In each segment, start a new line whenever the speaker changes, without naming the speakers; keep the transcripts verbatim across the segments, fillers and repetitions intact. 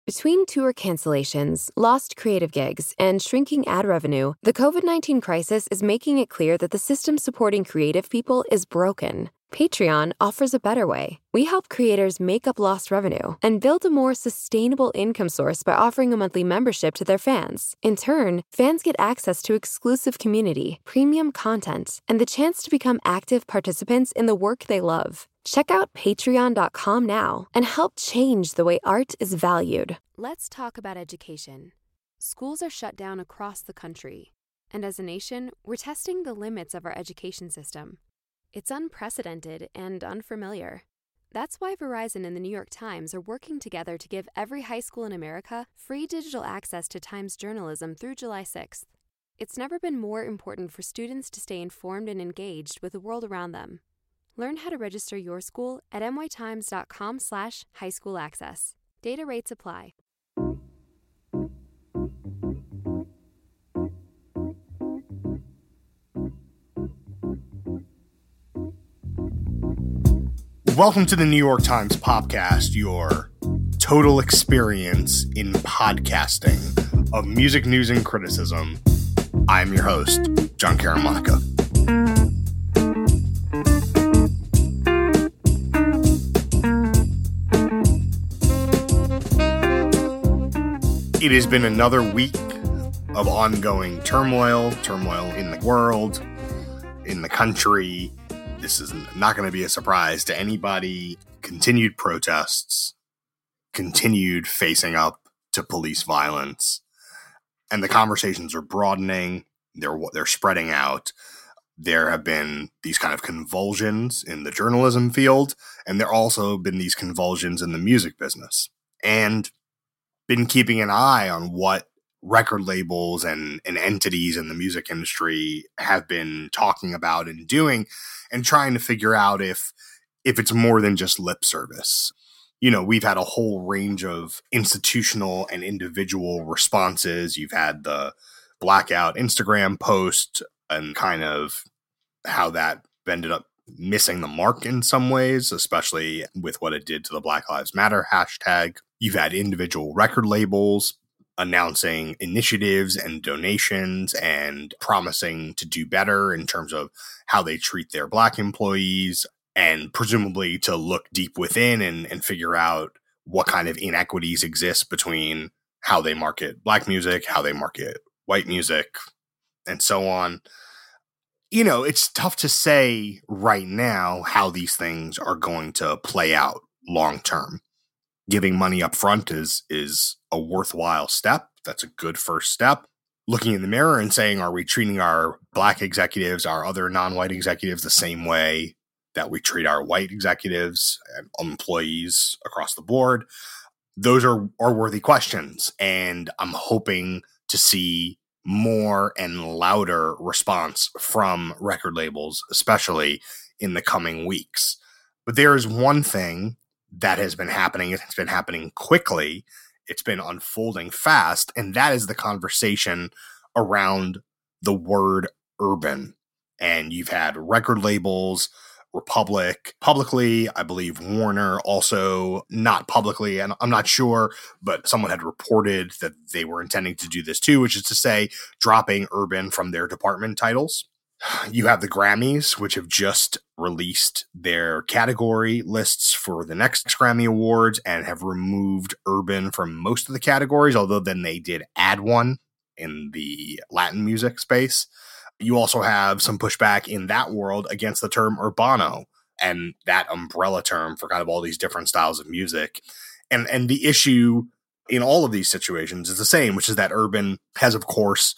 Between tour cancellations, lost creative gigs, and shrinking ad revenue, the covid nineteen crisis is making it clear that the system supporting creative people is broken. Patreon offers a better way. We help creators make up lost revenue and build a more sustainable income source by offering a monthly membership to their fans. In turn, fans get access to exclusive community, premium content, and the chance to become active participants in the work they love. Check out patreon dot com now and help change the way art is valued. Let's talk about education. Schools are shut down across the country, and as a nation, we're testing the limits of our education system. It's unprecedented and unfamiliar. That's why Verizon and the New York Times are working together to give every high school in America free digital access to Times journalism through July sixth. It's never been more important for students to stay informed and engaged with the world around them. Learn how to register your school at n y times dot com slash high school access. Data rates apply.
Welcome to the New York Times Popcast, your total experience in podcasting of music news and criticism. I'm your host, John Caramonico. It has been another week of ongoing turmoil, turmoil in the world, in the country. This is not going to be a surprise to anybody. Continued protests, continued facing up to police violence, and the conversations are broadening. They're they're spreading out. There have been these kind of convulsions in the journalism field, and there also been these convulsions in the music business. And been keeping an eye on what record labels and, and entities in the music industry have been talking about and doing, and trying to figure out if if it's more than just lip service. You know, we've had a whole range of institutional and individual responses. You've had the blackout Instagram post and kind of how that ended up missing the mark in some ways, especially with what it did to the Black Lives Matter hashtag. You've had individual record labels announcing initiatives and donations and promising to do better in terms of how they treat their Black employees, and presumably to look deep within and, and figure out what kind of inequities exist between how they market Black music, how they market white music, and so on. You know, it's tough to say right now how these things are going to play out long term. Giving money up front is is a worthwhile step. That's a good first step. Looking in the mirror and saying, are we treating our Black executives, our other non-white executives the same way that we treat our white executives and employees across the board? Those are, are worthy questions. And I'm hoping to see more and louder response from record labels, especially in the coming weeks. But there is one thing that has been happening. It's been happening quickly. It's been unfolding fast. And that is the conversation around the word urban. And you've had record labels, Republic publicly, I believe Warner also not publicly, and I'm not sure, but someone had reported that they were intending to do this too, which is to say dropping urban from their department titles. You have the Grammys, which have just released their category lists for the next Grammy Awards and have removed urban from most of the categories, although then they did add one in the Latin music space. You also have some pushback in that world against the term urbano and that umbrella term for kind of all these different styles of music. And, and the issue in all of these situations is the same, which is that urban has, of course,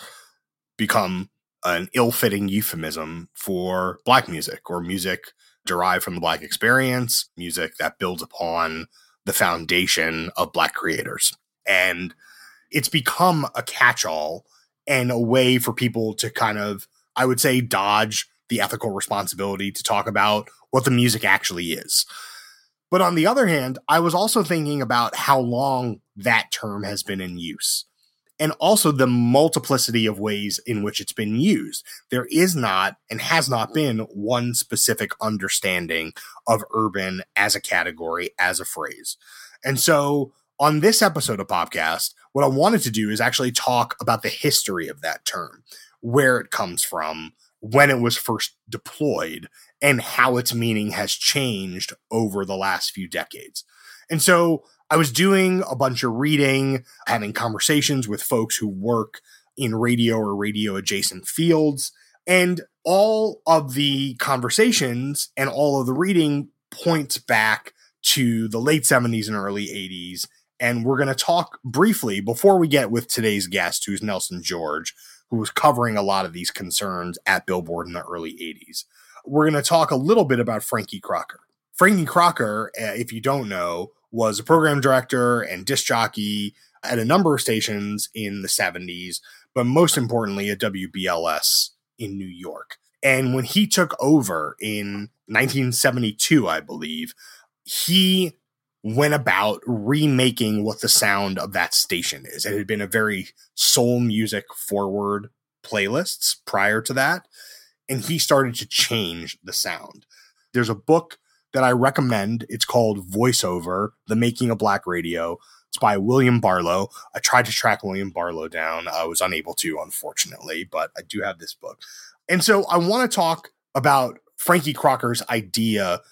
become an ill-fitting euphemism for Black music, or music derived from the Black experience, music that builds upon the foundation of Black creators. And it's become a catch-all and a way for people to kind of, I would say, dodge the ethical responsibility to talk about what the music actually is. But on the other hand, I was also thinking about how long that term has been in use, and also the multiplicity of ways in which it's been used. There is not and has not been one specific understanding of urban as a category, as a phrase. And so on this episode of Popcast, what I wanted to do is actually talk about the history of that term, where it comes from, when it was first deployed, and how its meaning has changed over the last few decades. And so I was doing a bunch of reading, having conversations with folks who work in radio or radio adjacent fields, and all of the conversations and all of the reading points back to the late seventies and early eighties. And we're going to talk briefly before we get with today's guest, who's Nelson George, who was covering a lot of these concerns at Billboard in the early eighties. We're going to talk a little bit about Frankie Crocker. Frankie Crocker, uh, if you don't know, was a program director and disc jockey at a number of stations in the seventies, but most importantly at W B L S in New York. And when he took over in nineteen seventy-two, I believe, he went about remaking what the sound of that station is. It had been a very soul music forward playlists prior to that, and he started to change the sound. There's a book that I recommend. It's called Voiceover, The Making of Black Radio. It's by William Barlow. I tried to track William Barlow down. I was unable to, unfortunately, but I do have this book. And so I want to talk about Frankie Crocker's idea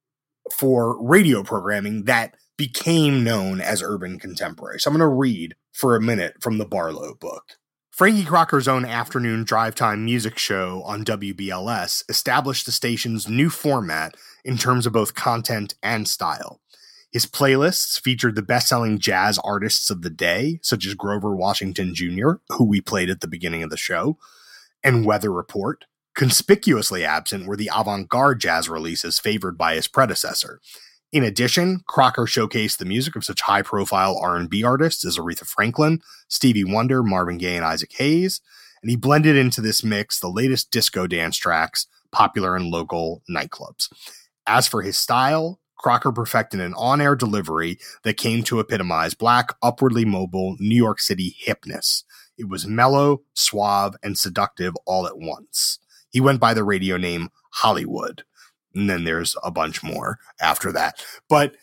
for radio programming that became known as urban contemporary. So I'm going to read for a minute from the Barlow book. Frankie Crocker's own afternoon drive time music show on W B L S established the station's new format in terms of both content and style. His playlists featured the best-selling jazz artists of the day, such as Grover Washington Junior, who we played at the beginning of the show, and Weather Report. Conspicuously absent were the avant-garde jazz releases favored by his predecessor. In addition, Crocker showcased the music of such high-profile R and B artists as Aretha Franklin, Stevie Wonder, Marvin Gaye, and Isaac Hayes, and he blended into this mix the latest disco dance tracks popular in local nightclubs. As for his style, Crocker perfected an on-air delivery that came to epitomize Black, upwardly mobile New York City hipness. It was mellow, suave, and seductive all at once. He went by the radio name Hollywood. And then there's a bunch more after that. But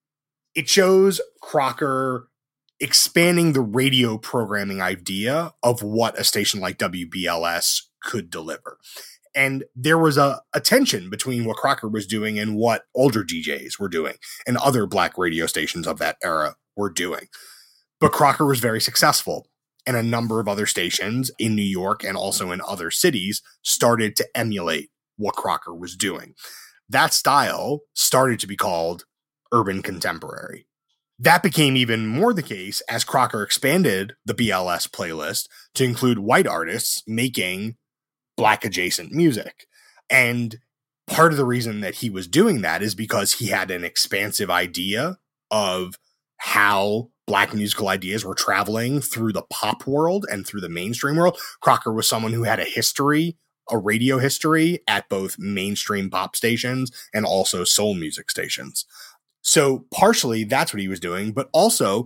it shows Crocker expanding the radio programming idea of what a station like W B L S could deliver. And there was a, a tension between what Crocker was doing and what older D Js were doing and other Black radio stations of that era were doing. But Crocker was very successful. And a number of other stations in New York and also in other cities started to emulate what Crocker was doing. That style started to be called urban contemporary. That became even more the case as Crocker expanded the B L S playlist to include white artists making Black adjacent music. And part of the reason that he was doing that is because he had an expansive idea of how Black musical ideas were traveling through the pop world and through the mainstream world. Crocker was someone who had a history, a radio history at both mainstream pop stations and also soul music stations. So partially that's what he was doing, but also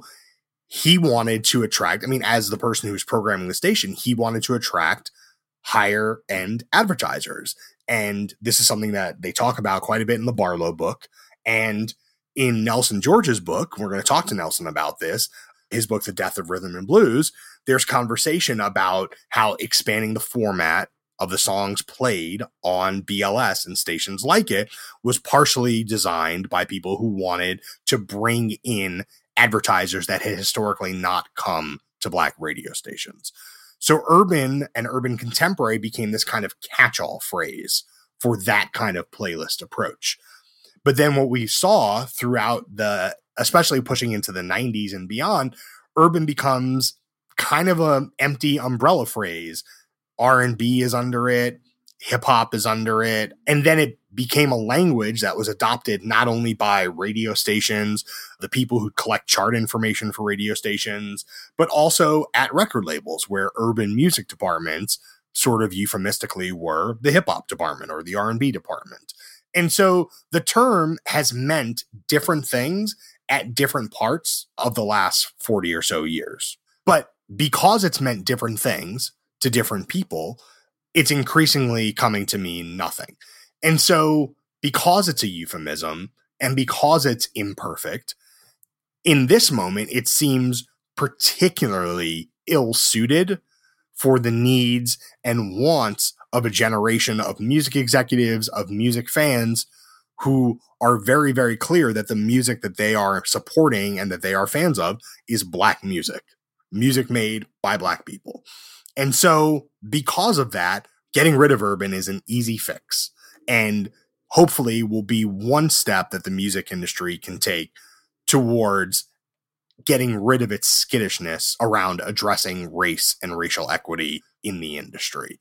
he wanted to attract, I mean, as the person who was programming the station, he wanted to attract higher end advertisers. And this is something that they talk about quite a bit in the Barlow book. And in Nelson George's book, we're going to talk to Nelson about this, his book, The Death of Rhythm and Blues, there's conversation about how expanding the format of the songs played on B L S and stations like it was partially designed by people who wanted to bring in advertisers that had historically not come to Black radio stations. So urban and urban contemporary became this kind of catch-all phrase for that kind of playlist approach. But then what we saw throughout the, especially pushing into the nineties and beyond, urban becomes kind of an empty umbrella phrase. R and B is under it, hip hop is under it. And then it became a language that was adopted not only by radio stations, the people who collect chart information for radio stations, but also at record labels where urban music departments sort of euphemistically were the hip hop department or the R and B department. And so the term has meant different things at different parts of the last forty or so years. But because it's meant different things to different people, it's increasingly coming to mean nothing. And so because it's a euphemism and because it's imperfect, in this moment, it seems particularly ill-suited for the needs and wants of a generation of music executives, of music fans who are very, very clear that the music that they are supporting and that they are fans of is Black music, music made by Black people. And so because of that, getting rid of urban is an easy fix, and hopefully will be one step that the music industry can take towards getting rid of its skittishness around addressing race and racial equity in the industry.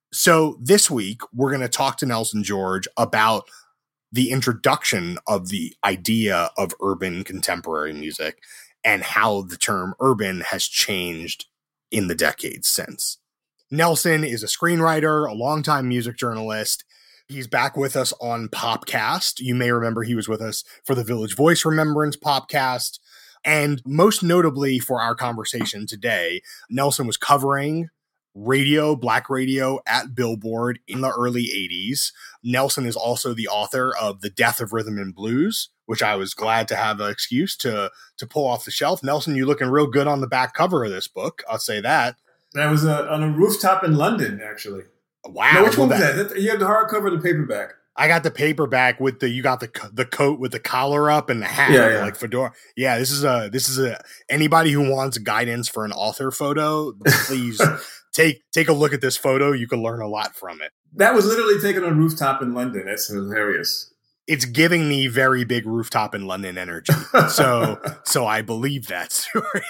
So this week, we're going to talk to Nelson George about the introduction of the idea of urban contemporary music and how the term urban has changed in the decades since. Nelson is a screenwriter, a longtime music journalist. He's back with us on Popcast. You may remember he was with us for the Village Voice Remembrance Popcast. And most notably for our conversation today, Nelson was covering radio, Black radio at Billboard in the early eighties. Nelson is also the author of The Death of Rhythm and Blues, which I was glad to have an excuse to, to pull off the shelf. Nelson, you're looking real good on the back cover of this book. I'll say that.
That was a, on a rooftop in London, actually.
Wow.
Now, which one was
that,
that? You have the hardcover or the paperback?
I got the paperback with the, you got the the coat with the collar up and the hat,
yeah, yeah.
like fedora. Yeah, this is a, this is a, anybody who wants guidance for an author photo, please take, take a look at this photo. You can learn a lot from it.
That was literally taken on a rooftop in London. That's hilarious.
It's giving me very big rooftop in London energy. So, so I believe that story.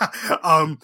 um,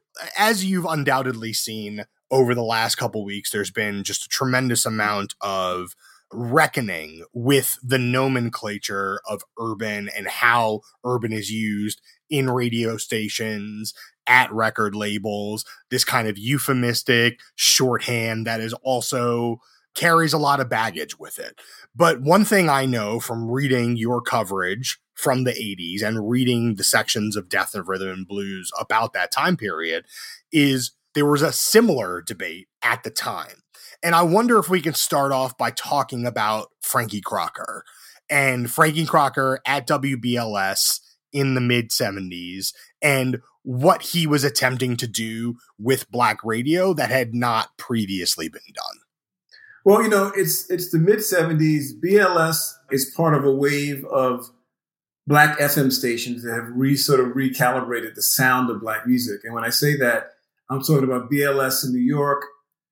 As you've undoubtedly seen over the last couple weeks, there's been just a tremendous amount of reckoning with the nomenclature of urban and how urban is used in radio stations, at record labels, this kind of euphemistic shorthand that is also carries a lot of baggage with it. But one thing I know from reading your coverage from the eighties and reading the sections of Death of Rhythm and Blues about that time period is there was a similar debate at the time. And I wonder if we can start off by talking about Frankie Crocker and Frankie Crocker at W B L S in the mid seventies and what he was attempting to do with Black radio that had not previously been done.
Well, you know, it's it's the mid seventies. B L S is part of a wave of Black F M stations that have re sort of recalibrated the sound of Black music. And when I say that, I'm talking about B L S in New York,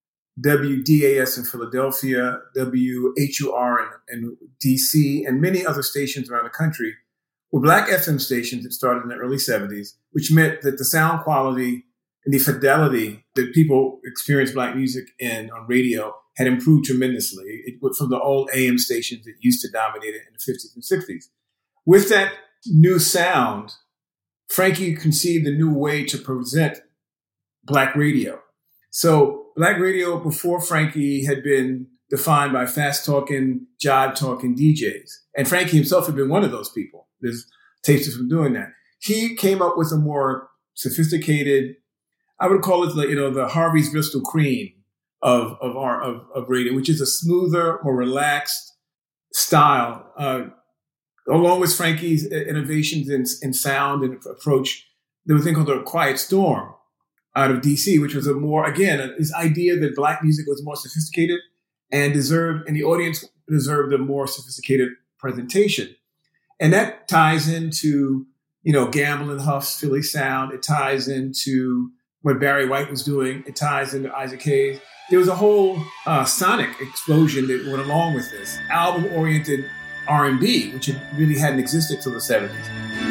W D A S in Philadelphia, W H U R in, in D C, and many other stations around the country were Black F M stations that started in the early seventies, which meant that the sound quality and the fidelity that people experienced Black music in on radio had improved tremendously. It went from the old A M stations that used to dominate it in the fifties and sixties. With that new sound, Frankie conceived a new way to present Black radio. So Black radio before Frankie had been defined by fast-talking, jive-talking D Js. And Frankie himself had been one of those people. There's tapes of him doing that. He came up with a more sophisticated, I would call it, like, you know, the Harvey's Bristol Cream of of our of, of radio, which is a smoother, more relaxed style. Uh, along with Frankie's innovations in, in sound and approach, there was a thing called the Quiet Storm out of D C, which was a more, again, this idea that Black music was more sophisticated and deserved, and the audience deserved a more sophisticated presentation. And that ties into, you know, Gamble and Huff's Philly sound. It ties into what Barry White was doing. It ties into Isaac Hayes. There was a whole uh, sonic explosion that went along with this album-oriented R and B, which had really hadn't existed till the seventies.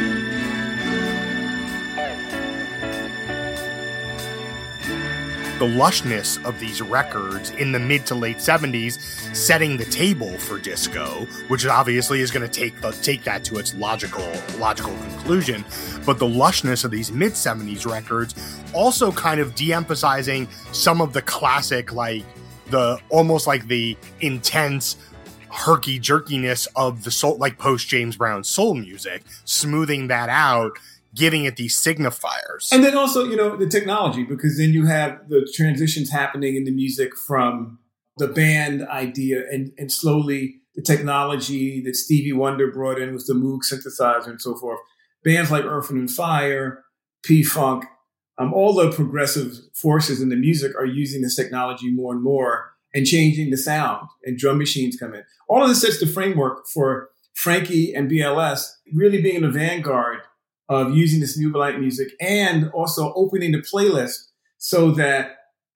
The lushness of these records in the mid to late seventies, setting the table for disco, which obviously is going to take the, take that to its logical logical conclusion. But the lushness of these mid seventies records also kind of de-emphasizing some of the classic, like the almost like the intense herky jerkiness of the soul, like post James Brown soul music, smoothing that out, giving it these signifiers.
And then also, you know, the technology, because then you have the transitions happening in the music from the band idea and, and slowly the technology that Stevie Wonder brought in with the Moog synthesizer and so forth. bands like Earth, Wind and Fire, P-Funk, um, all the progressive forces in the music are using this technology more and more and changing the sound, and drum machines come in. All of this sets the framework for Frankie and B L S really being in the vanguard of using this new black music and also opening the playlist so that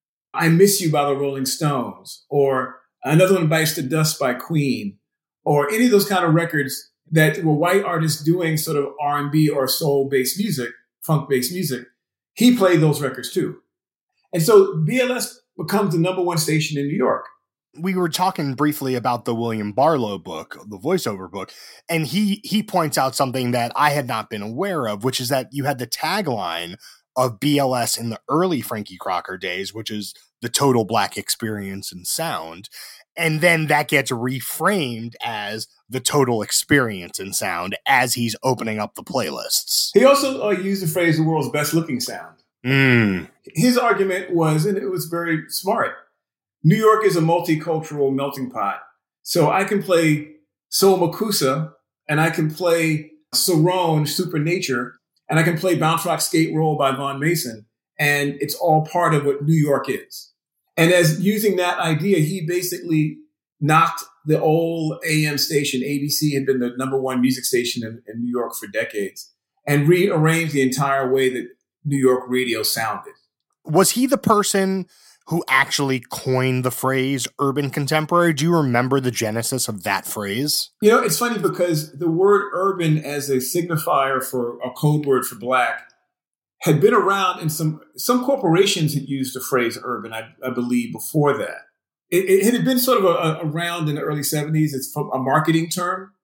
I Miss You by the Rolling Stones or Another One Bites the Dust by Queen or any of those kind of records that were white artists doing sort of R and B or soul-based music, funk-based music, he played those records too. And so B L S becomes the number one station in New York.
We were talking briefly about the William Barlow book, the voiceover book, and he he points out something that I had not been aware of, which is that you had the tagline of B L S in the early Frankie Crocker days, which is the total black experience and sound. And then that gets reframed as the total experience and sound as he's opening up the playlists.
He also uh, used the phrase the world's best looking sound.
Mm.
His argument was, and it was very smart, New York is a multicultural melting pot. So I can play Soul Makusa and I can play Cerrone, Supernature, and I can play Bounce Rock Skate Roll by Von Mason. And it's all part of what New York is. And as using that idea, he basically knocked the old A M station. A B C had been the number one music station in, in New York for decades and rearranged the entire way that New York radio sounded.
Was he the person who actually coined the phrase urban contemporary? Do you remember the genesis of that phrase?
You know, it's funny because the word urban as a signifier for a code word for black had been around, and some some corporations had used the phrase urban, I, I believe, before that. It, it had been sort of a, a, around in the early seventies. It's a marketing term.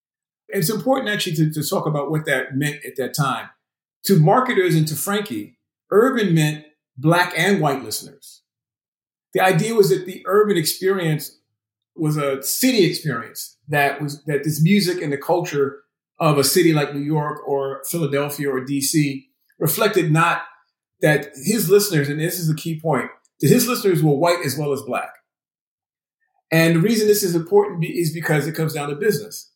It's important actually to, to talk about what that meant at that time. To marketers and to Frankie, urban meant black and white listeners. The idea was that the urban experience was a city experience that was that this music and the culture of a city like New York or Philadelphia or D C reflected not that his listeners, and this is a key point, that his listeners were white as well as black. And the reason this is important is because it comes down to business.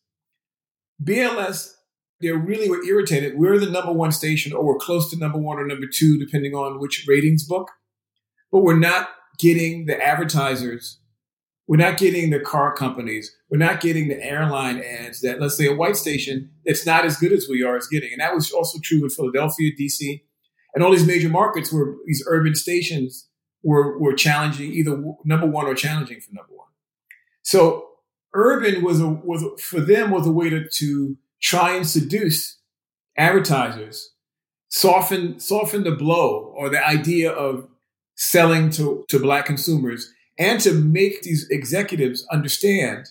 B L S, they really were irritated. We're the number one station, or we're close to number one or number two, depending on which ratings book. But we're not getting the advertisers. We're not getting the car companies. We're not getting the airline ads that, let's say, a white station that's not as good as we are is getting. And that was also true in Philadelphia, D C, and all these major markets where these urban stations were, were challenging, either number one or challenging for number one. So urban was, a, was a, for them was a way to, to try and seduce advertisers, soften soften the blow or the idea of selling to, to black consumers, and to make these executives understand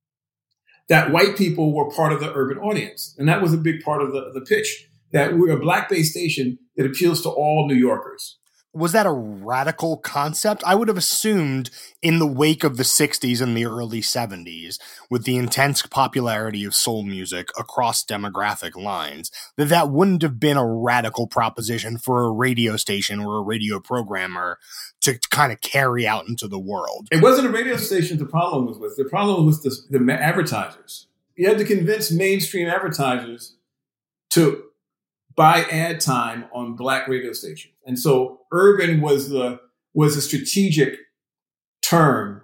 that white people were part of the urban audience. And that was a big part of the, the pitch, that we're a black-based station that appeals to all New Yorkers.
Was that a radical concept? I would have assumed in the wake of the sixties and the early seventies, with the intense popularity of soul music across demographic lines, that that wouldn't have been a radical proposition for a radio station or a radio programmer to kind of carry out into the world.
It wasn't a radio station the problem was with. The problem was the, the advertisers. You had to convince mainstream advertisers to buy ad time on black radio stations. And so urban was the was a strategic term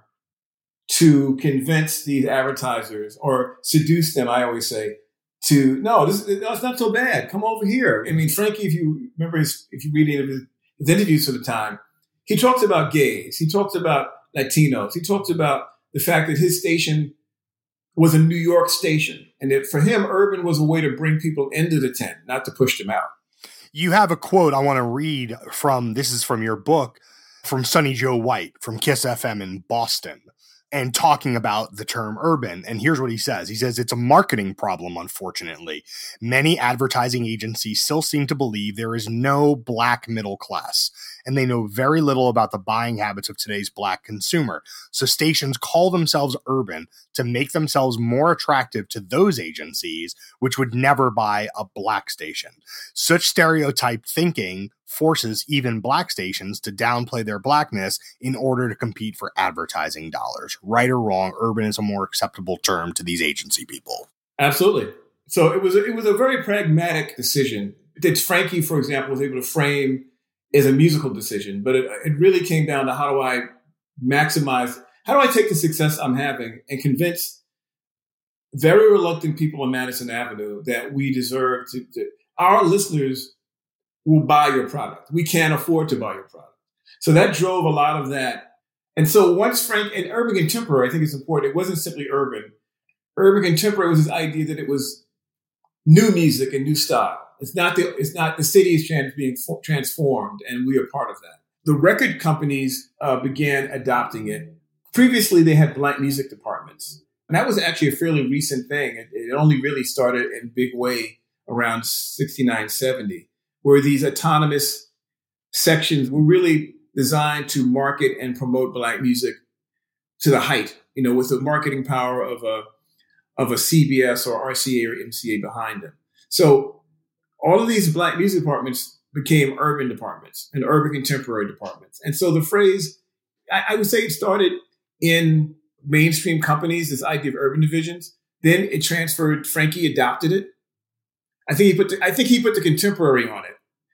to convince these advertisers or seduce them, I always say, to, no, this it's not so bad. Come over here. I mean, Frankie, if you remember his, if you read any of his, his interviews for the time, he talks about gays. He talks about Latinos. He talks about the fact that his station was a New York station, and that for him, urban was a way to bring people into the tent, not to push them out.
You have a quote I want to read from, this is from your book, from Sonny Joe White from Kiss F M in Boston, and talking about the term urban. And here's what he says. He says, it's a marketing problem, unfortunately. Many advertising agencies still seem to believe there is no black middle class, and they know very little about the buying habits of today's black consumer. So stations call themselves urban to make themselves more attractive to those agencies, which would never buy a black station. Such stereotyped thinking forces even black stations to downplay their blackness in order to compete for advertising dollars. Right or wrong, urban is a more acceptable term to these agency people.
Absolutely. So it was a, it was a very pragmatic decision that Frankie, for example, was able to frame as a musical decision. But it, it really came down to how do I maximize, how do I take the success I'm having and convince very reluctant people on Madison Avenue that we deserve to, to our listeners will buy your product. We can't afford to buy your product. So that drove a lot of that. And so once Frank, and urban contemporary, I think it's important, it wasn't simply urban. Urban contemporary was this idea that it was new music and new style. It's not the, it's not the city is trans, being fo- transformed, and we are part of that. The record companies uh, began adopting it. Previously, they had black music departments. And that was actually a fairly recent thing. It, it only really started in a big way around sixty-nine, seventy, where these autonomous sections were really designed to market and promote black music to the height, you know, with the marketing power of a of a C B S or R C A or M C A behind them. So all of these black music departments became urban departments and urban contemporary departments. And so the phrase, I, I would say it started in mainstream companies, this idea of urban divisions. Then it transferred, Frankie adopted it. I think he put the, I think he put the contemporary on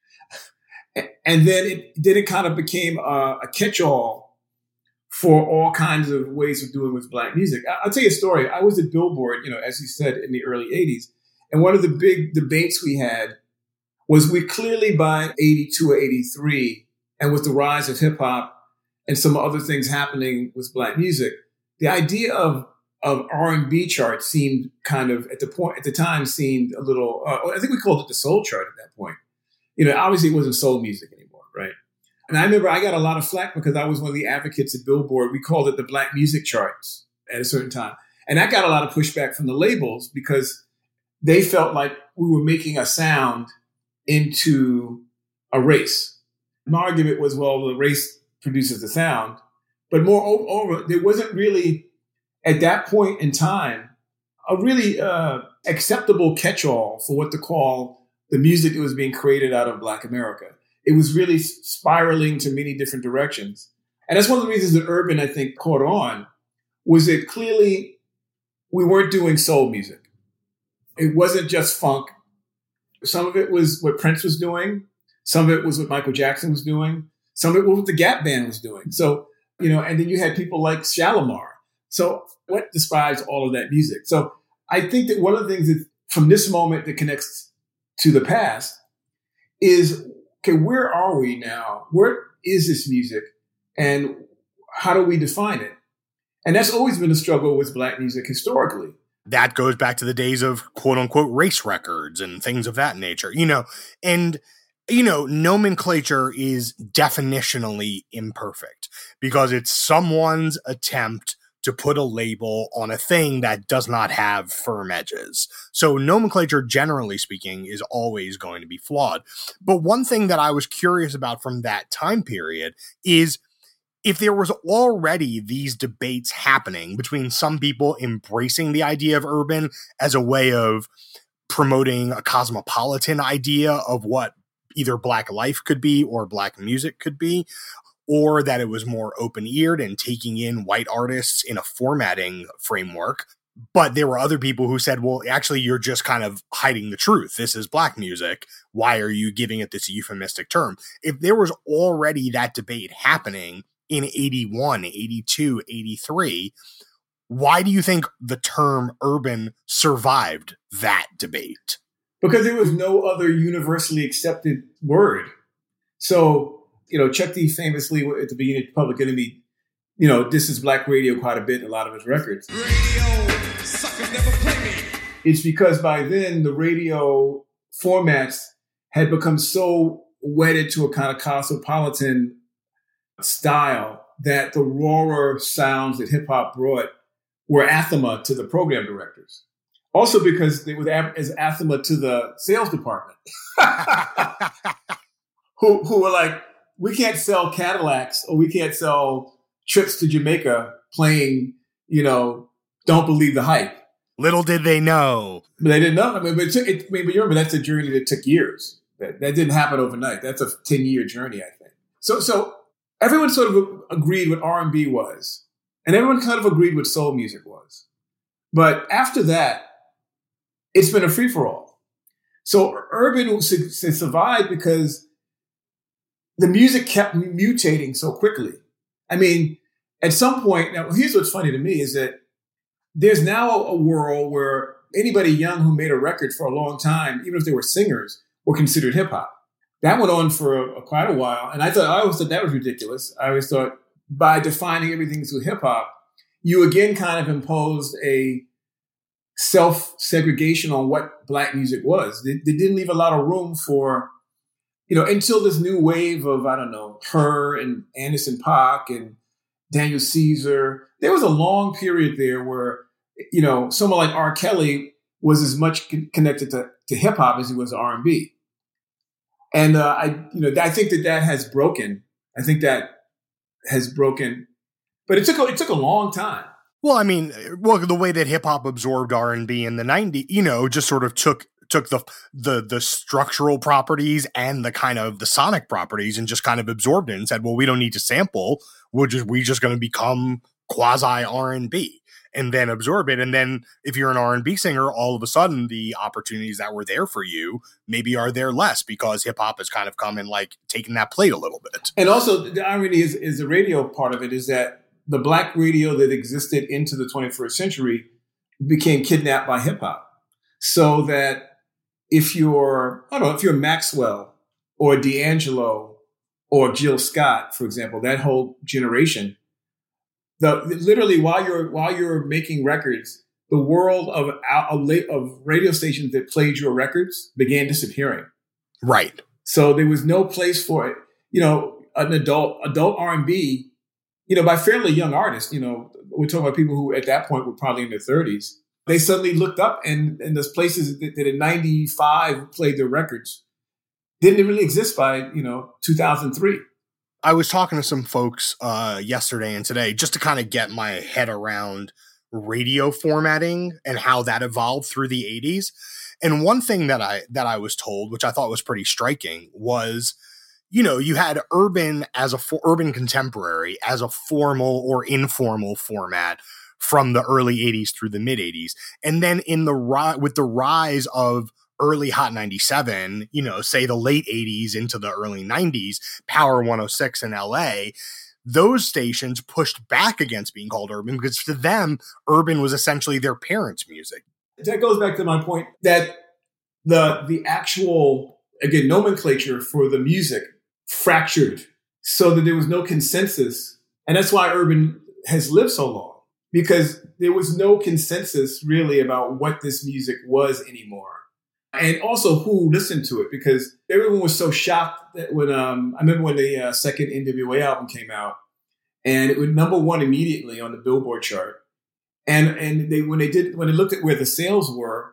it. And then it then it kind of became a, a catch-all for all kinds of ways of doing with black music. I'll tell you a story. I was at Billboard, you know, as you said, in the early eighties. And one of the big debates we had was we clearly by eighty-two or eighty-three, and with the rise of hip hop and some other things happening with black music, the idea of of R and B chart seemed kind of at the point at the time seemed a little. Uh, I think we called it the soul chart at that point. You know, obviously it wasn't soul music anymore, right? And I remember I got a lot of flack because I was one of the advocates at Billboard. We called it the black music charts at a certain time, and I got a lot of pushback from the labels because they felt like we were making a sound into a race. My argument was, well, the race produces the sound. But moreover, there wasn't really, at that point in time, a really uh, acceptable catch-all for what to call the music that was being created out of Black America. It was really spiraling to many different directions. And that's one of the reasons that urban, I think, caught on, was that clearly we weren't doing soul music. It wasn't just funk. Some of it was what Prince was doing. Some of it was what Michael Jackson was doing. Some of it was what the Gap Band was doing. So, you know, and then you had people like Shalimar. So what describes all of that music? So I think that one of the things that from this moment that connects to the past is, okay, where are we now? Where is this music? And how do we define it? And that's always been a struggle with black music historically.
That goes back to the days of quote unquote race records and things of that nature, you know, and, you know, nomenclature is definitionally imperfect because it's someone's attempt to put a label on a thing that does not have firm edges. So nomenclature, generally speaking, is always going to be flawed. But one thing that I was curious about from that time period is if there was already these debates happening between some people embracing the idea of urban as a way of promoting a cosmopolitan idea of what either black life could be or black music could be, or that it was more open-eared and taking in white artists in a formatting framework. But there were other people who said, well, actually, you're just kind of hiding the truth. This is black music. Why are you giving it this euphemistic term? If there was already that debate happening in eighty-one, eighty-two, eighty-three, why do you think the term urban survived that debate?
Because there was no other universally accepted word. So, you know, Chuck D famously at the beginning of Public Enemy, you know, this is black radio quite a bit in a lot of his records. Radio, sucker, never play me. It's because by then the radio formats had become so wedded to a kind of cosmopolitan style that the rawer sounds that hip hop brought were anathema to the program directors. Also because they were as anathema to the sales department, who who were like, we can't sell Cadillacs or we can't sell trips to Jamaica playing, you know, Don't Believe the Hype.
Little did they know.
But they didn't know. I mean, but, it took, it, I mean, but you remember that's a journey that took years. That, that didn't happen overnight. That's a ten-year journey, I think. So, so everyone sort of agreed what R and B was, and everyone kind of agreed what soul music was. But after that, it's been a free-for-all. So urban survived because the music kept mutating so quickly. I mean, at some point, now here's what's funny to me is that there's now a world where anybody young who made a record for a long time, even if they were singers, were considered hip hop. That went on for a, a, quite a while. And I thought, I always thought that was ridiculous. I always thought by defining everything through hip hop, you again kind of imposed a self-segregation on what black music was. They, they didn't leave a lot of room for, you know, until this new wave of, I don't know, Her and Anderson .Paak and Daniel Caesar. There was a long period there where, you know, someone like R. Kelly was as much con- connected to, to hip hop as he was to R and B. And uh, I, you know, I think that that has broken. I think that has broken, but it took a, it took a long time.
Well, I mean, well, the way that hip hop absorbed R and B in the nineties, you know, just sort of took took the the the structural properties and the kind of the sonic properties and just kind of absorbed it and said, well, we don't need to sample. We're just we just going to become quasi R and B. And then absorb it. And then if you're an R and B singer, all of a sudden the opportunities that were there for you maybe are there less because hip hop has kind of come and like taken that plate a little bit.
And also the irony is, is the radio part of it is that the black radio that existed into the twenty-first century became kidnapped by hip hop. So that if you're, I don't know, if you're Maxwell or D'Angelo or Jill Scott, for example, that whole generation, The, literally, while you're while you're making records, the world of of radio stations that played your records began disappearing.
Right.
So there was no place for it. You know, an adult adult R and B, you know, by fairly young artists. You know, we're talking about people who at that point were probably in their thirties. They suddenly looked up, and and those places that, that in ninety-five played their records didn't really exist by you know two thousand three.
I was talking to some folks uh, yesterday and today just to kind of get my head around radio formatting and how that evolved through the eighties. And one thing that I that I was told, which I thought was pretty striking, was, you know, you had urban as a for, urban contemporary as a formal or informal format from the early eighties through the mid eighties. And then in the ri- with the rise of early Hot ninety-seven, you know, say the late eighties into the early nineties, Power one oh six in L A, those stations pushed back against being called urban because to them, urban was essentially their parents' music.
That goes back to my point that the the actual, again, nomenclature for the music fractured so that there was no consensus. And that's why urban has lived so long, because there was no consensus really about what this music was anymore. And also who listened to it, because everyone was so shocked that when, um, I remember when the uh, second N W A album came out and it was number one immediately on the Billboard chart. And, and they, when they did, when they looked at where the sales were,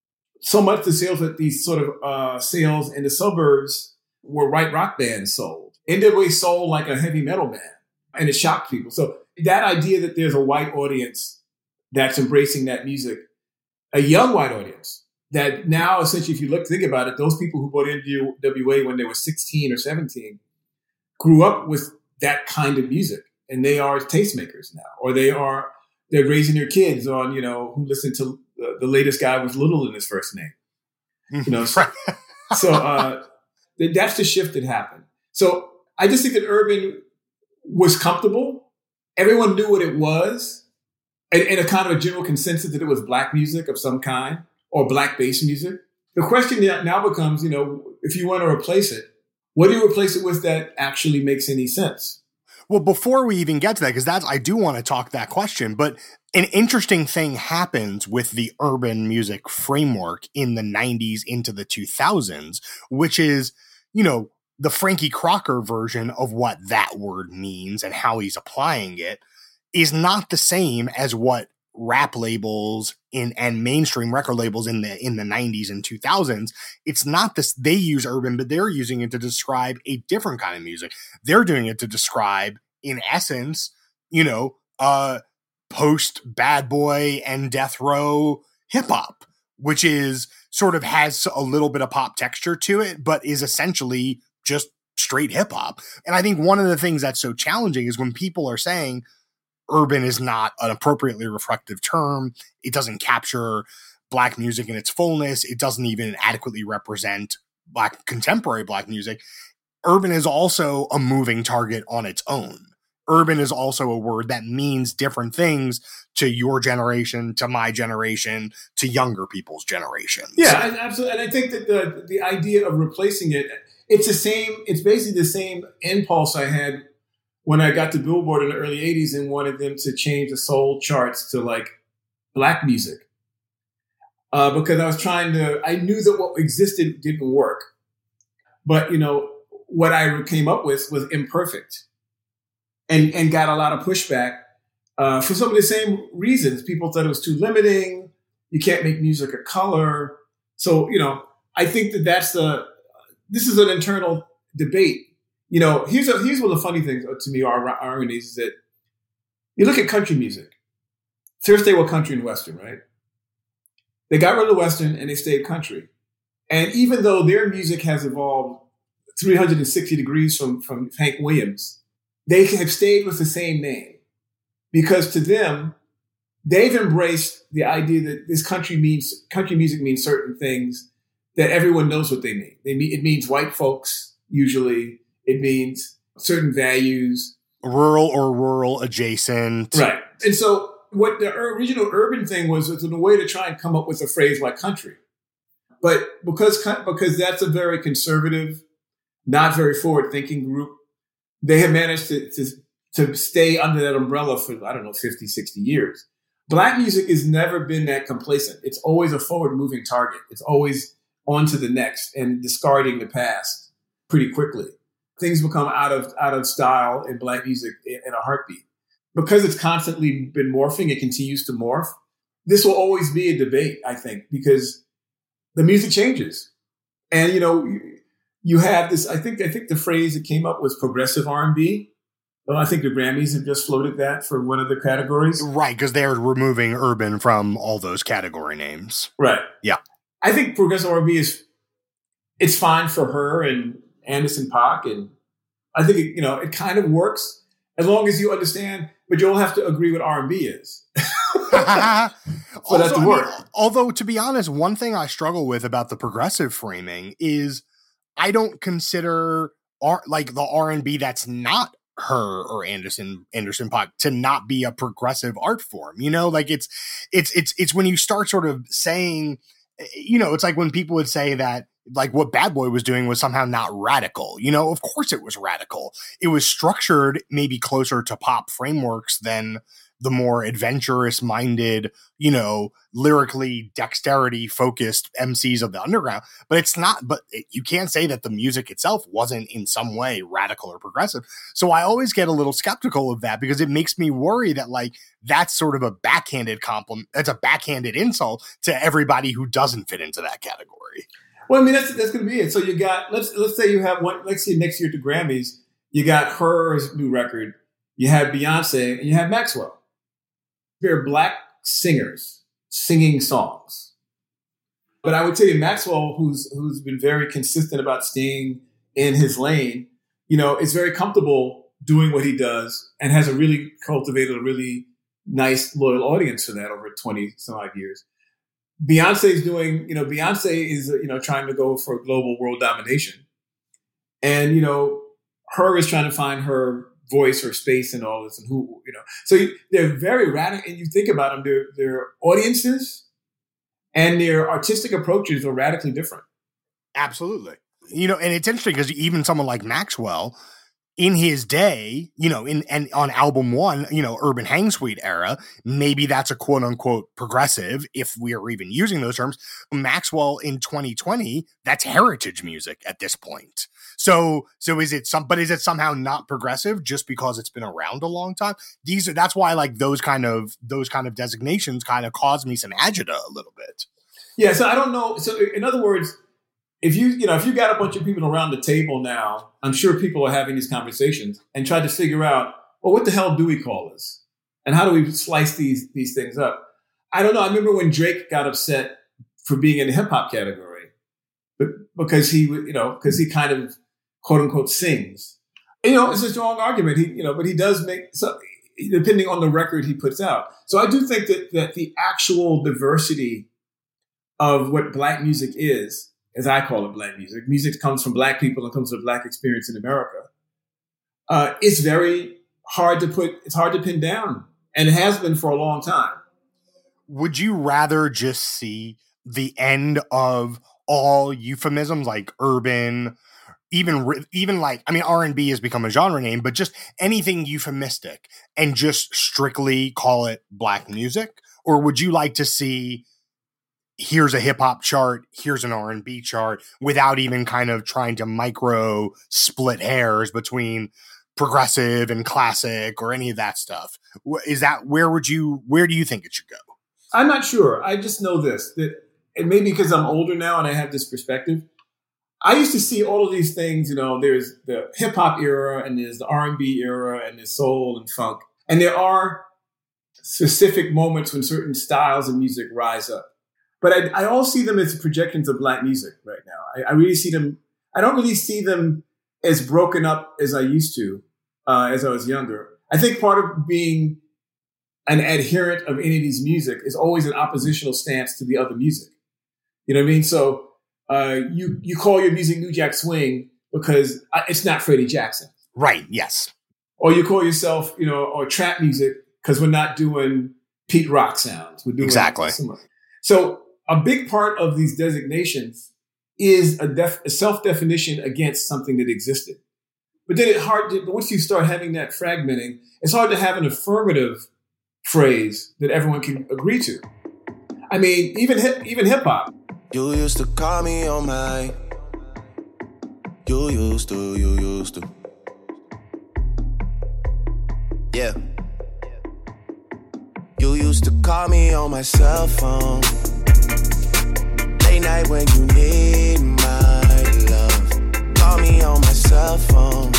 so much the sales that these sort of, uh, sales in the suburbs were white rock bands sold. N W A sold like a heavy metal band, and it shocked people. So that idea that there's a white audience that's embracing that music, a young white audience, that now, essentially, if you look, think about it, those people who bought N W A when they were sixteen or seventeen grew up with that kind of music, and they are tastemakers now, or they are, they're raising their kids on, you know, who listen to the, the latest guy with Little in his first name. You know, so, so uh, that's the shift that happened. So I just think that urban was comfortable. Everyone knew what it was, and, and a kind of a general consensus that it was black music of some kind, or black bass music. The question now becomes, you know, if you want to replace it, what do you replace it with that actually makes any sense?
Well, before we even get to that, because that's, I do want to talk that question, but an interesting thing happens with the urban music framework in the nineties into the two thousands, which is, you know, the Frankie Crocker version of what that word means and how he's applying it is not the same as what rap labels in and mainstream record labels in the in the nineties and two thousands. It's not this, they use urban, but they're using it to describe a different kind of music. They're doing it to describe, in essence, you know, uh post Bad Boy and Death Row hip hop, which is sort of has a little bit of pop texture to it, but is essentially just straight hip hop. And I think one of the things that's so challenging is when people are saying urban is not an appropriately reflective term. It doesn't capture Black music in its fullness. It doesn't even adequately represent Black contemporary Black music. Urban is also a moving target on its own. Urban is also a word that means different things to your generation, to my generation, to younger people's generations.
Yeah, absolutely. And I think that the the idea of replacing it, it's the same, it's basically the same impulse I had when I got to Billboard in the early eighties and wanted them to change the soul charts to like Black music. Uh, because I was trying to, I knew that what existed didn't work. But, you know, what I came up with was imperfect. And, and got a lot of pushback uh, for some of the same reasons. People thought it was too limiting. You can't make music a color. So, you know, I think that that's the, this is an internal debate. You know, here's a, here's one of the funny things to me are ironies is that you look at country music. First they were country and Western, right? They got rid of the Western and they stayed country. And even though their music has evolved three hundred sixty degrees from, from Hank Williams, they have stayed with the same name because to them, they've embraced the idea that this country means, country music means certain things that everyone knows what they mean. They mean, it means white folks, usually. It means certain values.
Rural or rural adjacent.
Right. And so what the original urban thing was, was in a way to try and come up with a phrase like country. But because, because that's a very conservative, not very forward-thinking group, they have managed to, to, to stay under that umbrella for, I don't know, fifty, sixty years. Black music has never been that complacent. It's always a forward-moving target. It's always on to the next and discarding the past pretty quickly. Things become out of out of style in Black music in, in a heartbeat. Because it's constantly been morphing, it continues to morph. This will always be a debate, I think, because the music changes. And, you know, you have this, I think, I think the phrase that came up was progressive R and B. Well, I think the Grammys have just floated that for one of the categories.
Right, because they're removing urban from all those category names.
Right.
Yeah.
I think progressive R and B is, it's fine for her and Anderson .Paak. And I think, it, you know, it kind of works as long as you understand, but you'll have to agree what R and B is. For
also,
that to work.
I mean, although, to be honest, one thing I struggle with about the progressive framing is I don't consider R, like the R and B that's not her or Anderson Anderson .Paak to not be a progressive art form. You know, like it's it's it's it's when you start sort of saying, you know, it's like when people would say that like what Bad Boy was doing was somehow not radical. You know, of course it was radical. It was structured maybe closer to pop frameworks than the more adventurous minded, you know, lyrically dexterity focused M Cs of the underground. But it's not, but it, you can't say that the music itself wasn't in some way radical or progressive. So I always get a little skeptical of that because it makes me worry that like that's sort of a backhanded compliment. That's a backhanded insult to everybody who doesn't fit into that category.
Well, I mean, that's, that's going to be it. So you got, let's, let's say you have one, let's say next year at the Grammys, you got her new record, you have Beyonce and you have Maxwell. They're Black singers singing songs. But I would tell you, Maxwell, who's who's been very consistent about staying in his lane, you know, is very comfortable doing what he does and has a really cultivated a really nice, loyal audience for that over twenty some odd years. Beyonce's doing, you know, Beyonce is, you know, trying to go for global world domination. And, you know, her is trying to find her voice or space and all this and who, you know, so you, they're very radical. And you think about them, their, their audiences and their artistic approaches are radically different.
Absolutely. You know, and it's interesting because even someone like Maxwell in his day, you know, in and on album one, you know, Urban Hang Suite era, maybe that's a quote unquote progressive, if we are even using those terms. Maxwell in twenty twenty, that's heritage music at this point. So, so is it some, but is it somehow not progressive just because it's been around a long time? These are, that's why like those kind of, those kind of designations kind of cause me some agita a little bit.
Yeah. So I don't know. So in other words, if you, you know, if you got a bunch of people around the table now, I'm sure people are having these conversations and try to figure out, well, what the hell do we call this? And how do we slice these, these things up? I don't know. I remember when Drake got upset for being in the hip hop category, but because he, you know, because he kind of, quote unquote, sings. You know, it's a strong argument. He, you know, but he does make, so depending on the record he puts out. So I do think that that the actual diversity of what black music is, as I call it black music, music comes from black people and comes from black experience in America. Uh, it's very hard to put, it's hard to pin down, and it has been for a long time.
Would you rather just see the end of all euphemisms like urban, even even like, I mean, R and B has become a genre name, but just anything euphemistic, and just strictly call it black music? Or would you like to see, here's a hip hop chart, here's an R and B chart, without even kind of trying to micro split hairs between progressive and classic or any of that stuff? Is that, where would you, where do you think it should go?
I'm not sure. I just know this, that, and maybe because I'm older now and I have this perspective, I used to see all of these things, you know, there's the hip hop era and there's the R and B era and there's soul and funk. And there are specific moments when certain styles of music rise up. But I, I all see them as projections of black music right now. I, I really see them, I don't really see them as broken up as I used to, uh, as I was younger. I think part of being an adherent of any of these music is always an oppositional stance to the other music. You know what I mean? So uh, you you call your music New Jack Swing because it's not Freddie Jackson.
Right, yes.
Or you call yourself, you know, or trap music because we're not doing Pete Rock sounds. We're doing
exactly.
Similar. So a big part of these designations is a, def- a self-definition against something that existed. But then it's hard to, once you start having that fragmenting, it's hard to have an affirmative phrase that everyone can agree to. I mean, even hip, even hip hop.
You used to call me on my. You used to, you used to. Yeah. You used to call me on my cell phone. Late night when you need my love. Call me on my cell phone.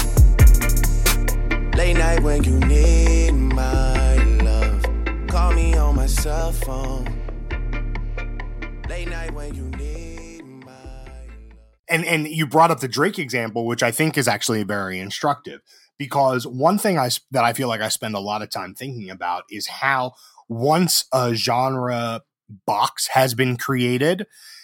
Late night when you need my love. Call me on my cell phone. Late night when you need my love.
And and you brought up the Drake example, which I think is actually very instructive, because one thing I that I feel like I spend a lot of time thinking about is how once a genre box has been created,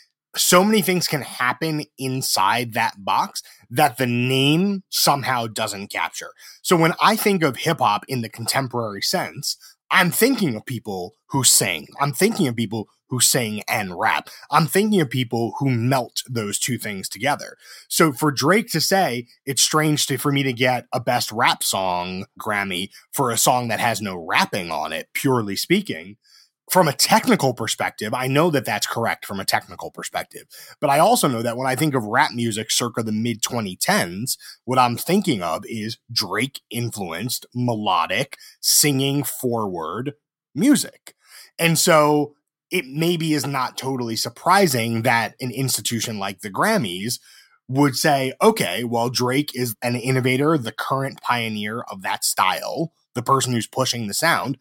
so many things can happen inside that box that the name somehow doesn't capture. So when I think of hip hop in the contemporary sense, I'm thinking of people who sing. I'm thinking of people who sing and rap. I'm thinking of people who melt those two things together. So for Drake to say, it's strange to, for me to get a best rap song Grammy for a song that has no rapping on it, purely speaking, from a technical perspective, I know that that's correct from a technical perspective. But I also know that when I think of rap music circa the mid twenty tens, what I'm thinking of is Drake influenced melodic singing forward music. And so it maybe is not totally surprising that an institution like the Grammys would say, okay, well, Drake is an innovator, the current pioneer of that style, the person who's pushing the sound.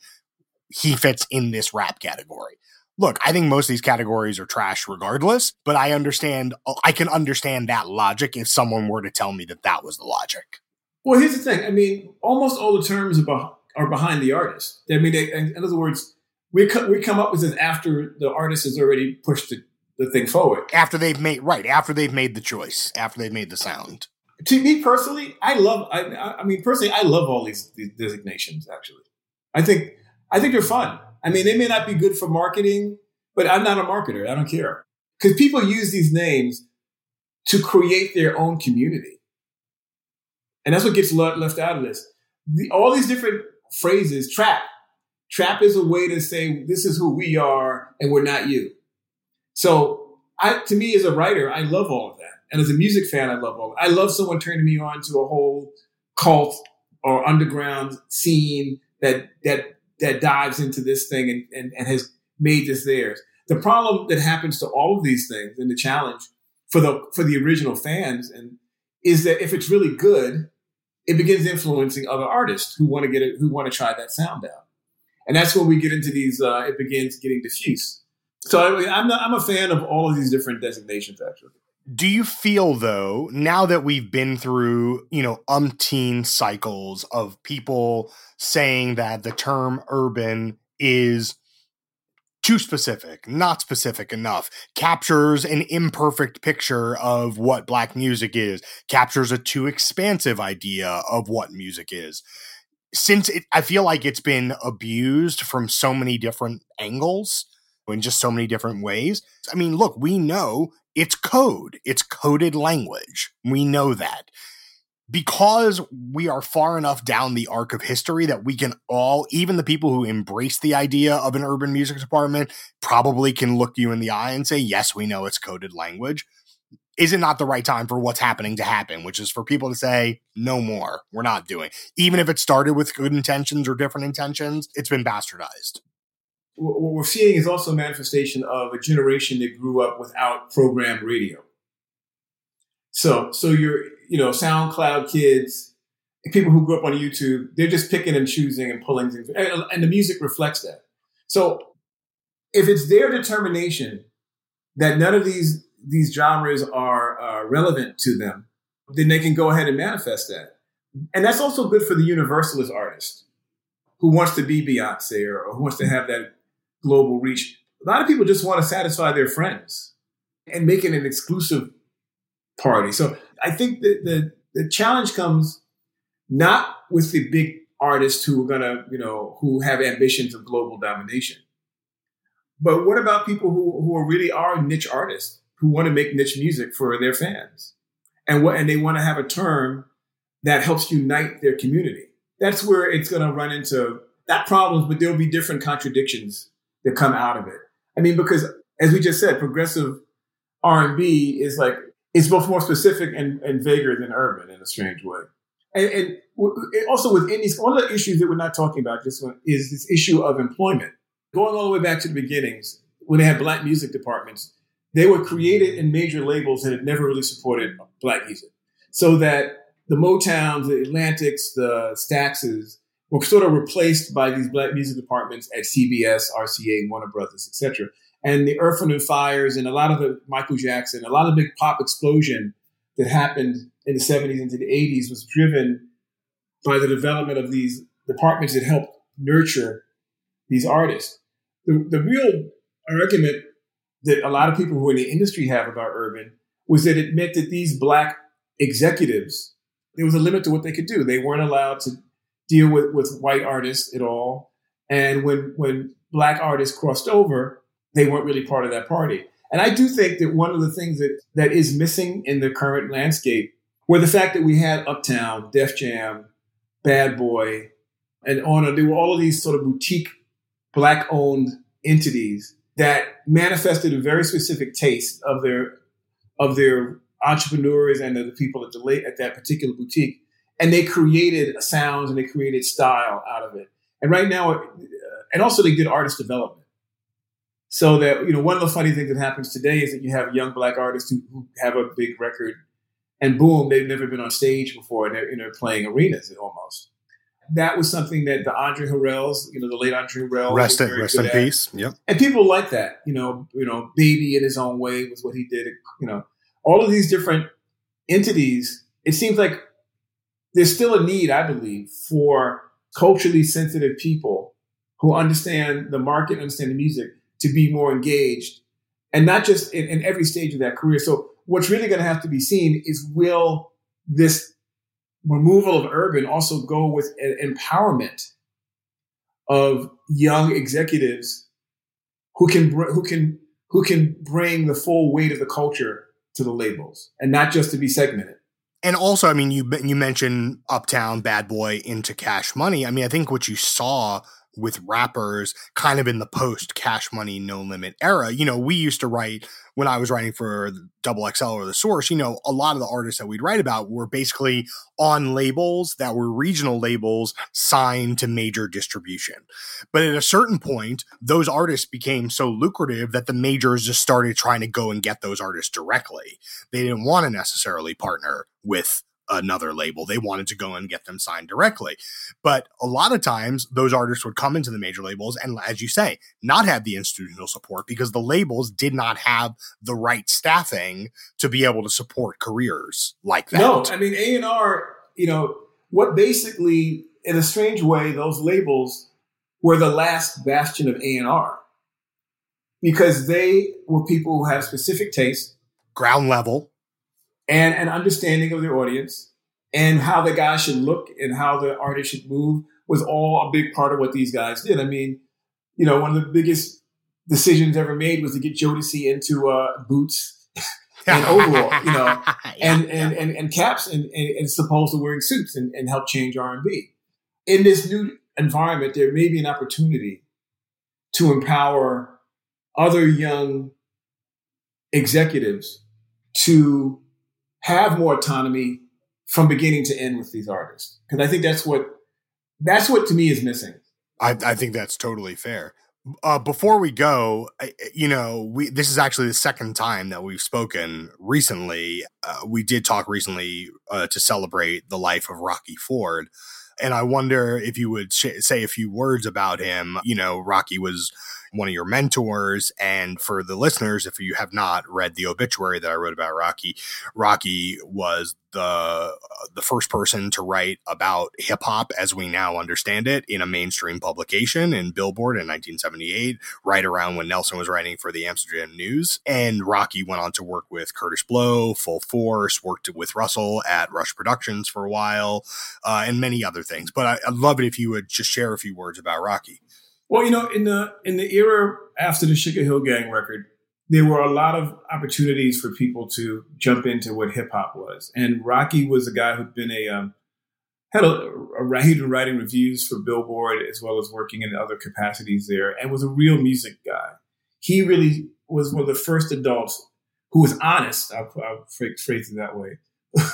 He fits in this rap category. Look, I think most of these categories are trash regardless, but I understand, I can understand that logic if someone were to tell me that that was the logic.
Well, here's the thing. I mean, almost all the terms are, be- are behind the artist. I mean, they, in other words, we, co- we come up with this after the artist has already pushed the, the thing forward.
After they've made, right, after they've made the choice, after they've made the sound.
To me personally, I love, I, I mean, personally, I love all these, these designations, actually. I think... I think they're fun. I mean, they may not be good for marketing, but I'm not a marketer. I don't care. Because people use these names to create their own community. And that's what gets le- left out of this. The, all these different phrases, trap. Trap is a way to say, this is who we are and we're not you. So I, to me, as a writer, I love all of that. And as a music fan, I love all of it. I love someone turning me on to a whole cult or underground scene that that that dives into this thing and, and, and has made this theirs. The problem that happens to all of these things and the challenge for the for the original fans and is that if it's really good, it begins influencing other artists who want to get it, who want to try that sound out. And that's when we get into these, uh, it begins getting diffuse. So I, I'm, not, I'm a fan of all of these different designations, actually.
Do you feel, though, now that we've been through, you know, umpteen cycles of people saying that the term urban is too specific, not specific enough, captures an imperfect picture of what Black music is, captures a too expansive idea of what music is. Since it, I feel like it's been abused from so many different angles, in just so many different ways. I mean, look, we know it's code. It's coded language. We know that. Because we are far enough down the arc of history that we can all, even the people who embrace the idea of an urban music department, probably can look you in the eye and say, yes, we know it's coded language. Is it not the right time for what's happening to happen, which is for people to say, no more, we're not doing. Even if it started with good intentions or different intentions, it's been bastardized.
What we're seeing is also a manifestation of a generation that grew up without programmed radio. So, so you're, you know, SoundCloud kids, people who grew up on YouTube, they're just picking and choosing and pulling things. And, and the music reflects that. So if it's their determination that none of these, these genres are uh, relevant to them, then they can go ahead and manifest that. And that's also good for the universalist artist who wants to be Beyonce or, or who wants to have that global reach. A lot of people just want to satisfy their friends and make it an exclusive party. So I think that the, the challenge comes not with the big artists who are going to, you know, who have ambitions of global domination. But what about people who, who are really are niche artists who want to make niche music for their fans? And what, and they want to have a term that helps unite their community. That's where it's going to run into not problems, but there'll be different contradictions that come out of it. I mean, because as we just said, progressive R and B is like, it's both more specific and, and vaguer than urban in a strange way. And, and also within these, one of the issues that we're not talking about this one is this issue of employment. Going all the way back to the beginnings, when they had Black music departments, they were created in major labels that had never really supported Black music. So that the Motowns, the Atlantics, the Staxes were sort of replaced by these Black music departments at C B S, R C A, Warner Brothers, et cetera. And the Earth, Wind and Fires and a lot of the Michael Jackson, a lot of the big pop explosion that happened in the seventies into the eighties was driven by the development of these departments that helped nurture these artists. The, the real argument that a lot of people who are in the industry have about urban was that it meant that these Black executives, there was a limit to what they could do. They weren't allowed to deal with, with white artists at all. And when, when Black artists crossed over, they weren't really part of that party. And I do think that one of the things that, that is missing in the current landscape were the fact that we had Uptown, Def Jam, Bad Boy, and on. There were all of these sort of boutique Black-owned entities that manifested a very specific taste of their of their entrepreneurs and of the people at the at that particular boutique, and they created sounds and they created style out of it. And right now, and also they did artist development. So that, you know, one of the funny things that happens today is that you have young Black artists who, who have a big record, and boom, they've never been on stage before, and they're, and they're playing arenas almost. That was something that the Andre Harrells, you know, the late Andre Harrell,
rest in rest in peace. Yep.
And people like that, you know, you know, Baby in his own way was what he did. You know, all of these different entities. It seems like there's still a need, I believe, for culturally sensitive people who understand the market, understand the music, to be more engaged, and not just in, in every stage of that career. So what's really going to have to be seen is, will this removal of urban also go with an empowerment of young executives who can who can who can bring the full weight of the culture to the labels and not just to be segmented.
And also, I mean, you you mentioned Uptown, Bad Boy, into Cash Money. I mean, I think what you saw with rappers kind of in the post Cash Money, No Limit era, you know, we used to write, when I was writing for Double X L or The Source, you know, a lot of the artists that we'd write about were basically on labels that were regional labels signed to major distribution. But at a certain point, those artists became so lucrative that the majors just started trying to go and get those artists directly. They didn't want to necessarily partner with another label. They wanted to go and get them signed directly. But a lot of times those artists would come into the major labels and, as you say, not have the institutional support because the labels did not have the right staffing to be able to support careers like that.
No, I mean, A and R, you know, what basically, in a strange way, those labels were the last bastion of A and R. because they were people who had specific tastes,
ground level,
and an understanding of their audience, and how the guy should look and how the artist should move was all a big part of what these guys did. I mean, you know, one of the biggest decisions ever made was to get Jodeci into uh, boots and overall, you know,
yeah,
and,
yeah.
and, and, and caps and, and, and supposed to wearing suits and, and help change R and B. In this new environment, there may be an opportunity to empower other young executives to have more autonomy from beginning to end with these artists. Because I think that's what, that's what to me is missing.
I, I think that's totally fair. Uh, before we go, you know, we this is actually the second time that we've spoken recently. Uh, we did talk recently uh, to celebrate the life of Rocky Ford. And I wonder if you would sh- say a few words about him. You know, Rocky was one of your mentors. And for the listeners, if you have not read the obituary that I wrote about Rocky, Rocky was the uh, the first person to write about hip hop as we now understand it in a mainstream publication in Billboard in nineteen seventy-eight, right around when Nelson was writing for the Amsterdam News. And Rocky went on to work with Kurtis Blow, Full Force, worked with Russell at Rush Productions for a while, uh, and many other things. But I, I'd love it if you would just share a few words about Rocky.
Well, you know, in the in the era after the Sugar Hill Gang record, there were a lot of opportunities for people to jump into what hip hop was, and Rocky was a guy who'd been a um, had a, a he'd been writing reviews for Billboard as well as working in other capacities there, and was a real music guy. He really was one of the first adults who was honest. I'll, I'll phrase it that way.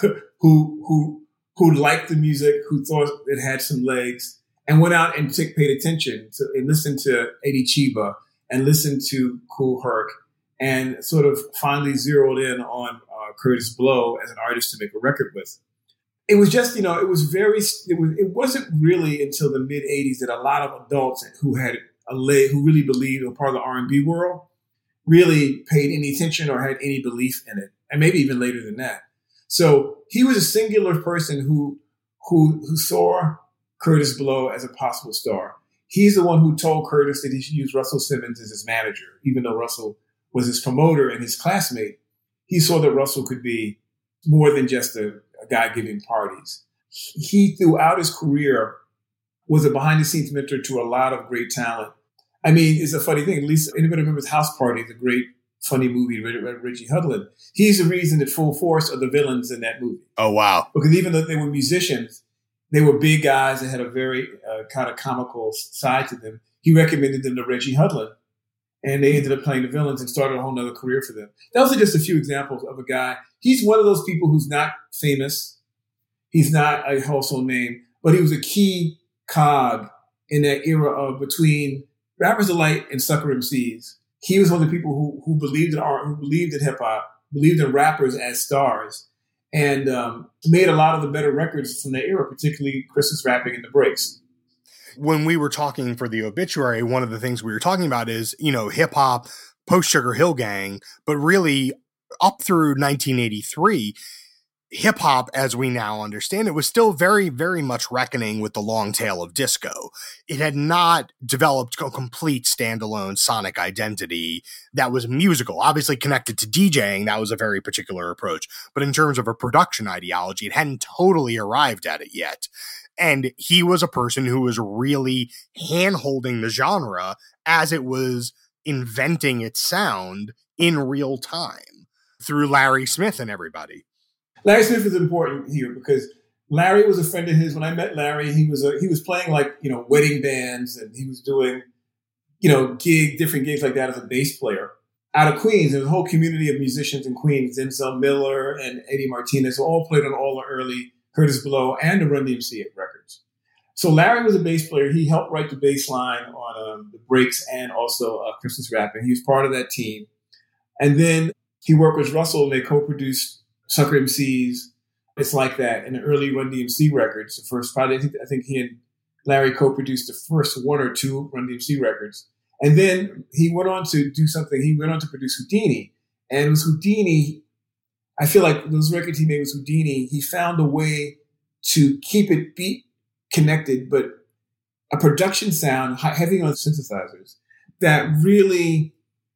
who who who liked the music, who thought it had some legs. And went out and took, paid attention to and listened to Eddie Chiba and listened to Kool Herc and sort of finally zeroed in on uh, Kurtis Blow as an artist to make a record with. It was just, you know, it was very, it, was, it wasn't really until the mid eighties that a lot of adults who had a leg, who really believed in part of the R and B world really paid any attention or had any belief in it. And maybe even later than that. So he was a singular person who, who, who saw Kurtis Blow as a possible star. He's the one who told Kurtis that he should use Russell Simmons as his manager, even though Russell was his promoter and his classmate. He saw that Russell could be more than just a, a guy giving parties. He, throughout his career, was a behind-the-scenes mentor to a lot of great talent. I mean, it's a funny thing. At least anybody remembers House Party, the great funny movie, Reggie Hudlin. He's the reason that Full Force are the villains in that movie.
Oh, wow.
Because even though they were musicians, they were big guys that had a very uh, kind of comical side to them. He recommended them to Reggie Hudlin, and they ended up playing the villains and started a whole nother career for them. Those are just a few examples of a guy. He's one of those people who's not famous. He's not a household name, but he was a key cog in that era of between Rappers Delight and Sucker M Cs. He was one of the people who who believed in art, who believed in hip hop, believed in rappers as stars, and um, made a lot of the better records from that era, particularly Christmas Rapping and the Breaks.
When we were talking for the obituary, one of the things we were talking about is, you know, hip hop, post Sugar Hill Gang, but really up through nineteen eighty-three, hip hop, as we now understand it, was still very, very much reckoning with the long tail of disco. It had not developed a complete standalone sonic identity that was musical, obviously connected to DJing. That was a very particular approach. But in terms of a production ideology, it hadn't totally arrived at it yet. And he was a person who was really hand-holding the genre as it was inventing its sound in real time through Larry Smith and everybody.
Larry Smith is important here because Larry was a friend of his. When I met Larry, he was a, he was playing like, you know, wedding bands, and he was doing, you know, gig, different gigs like that as a bass player out of Queens. There's a whole community of musicians in Queens. Denzel Miller and Eddie Martinez all played on all the early Kurtis Blow and the Run D M C records. So Larry was a bass player. He helped write the bass line on um, the Breaks and also uh, Christmas Rapping. He was part of that team. And then he worked with Russell, and they co-produced Sucker M Cs, It's Like That, and the early Run D M C records. The first, probably, I think, I think he and Larry co-produced the first one or two Run D M C records. And then he went on to do something. He went on to produce Houdini. And it was Houdini, I feel like those records he made with Houdini, he found a way to keep it beat connected, but a production sound heavy on synthesizers that really